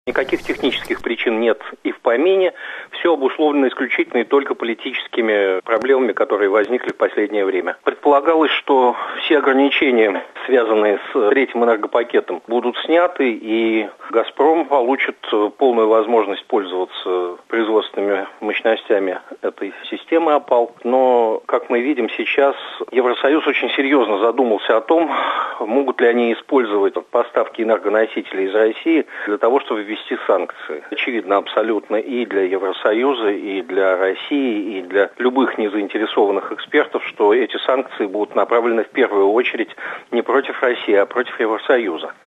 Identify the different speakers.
Speaker 1: Никаких технических причин нет и в помине. Все обусловлено исключительно и только политическими проблемами, которые возникли в последнее время. Предполагалось, что все ограничения, связанные с третьим энергопакетом, будут сняты, и «Газпром» получит полную возможность пользоваться производственными мощностями этой системы ОПАЛ. Но, как мы видим сейчас, Евросоюз очень серьезно задумался о том, могут ли они использовать поставки энергоносителей из России для того, чтобы ввести санкции. Очевидно абсолютно и для Евросоюза, и для России, и для любых незаинтересованных экспертов, что эти санкции будут направлены в первую очередь не против России, а против Евросоюза.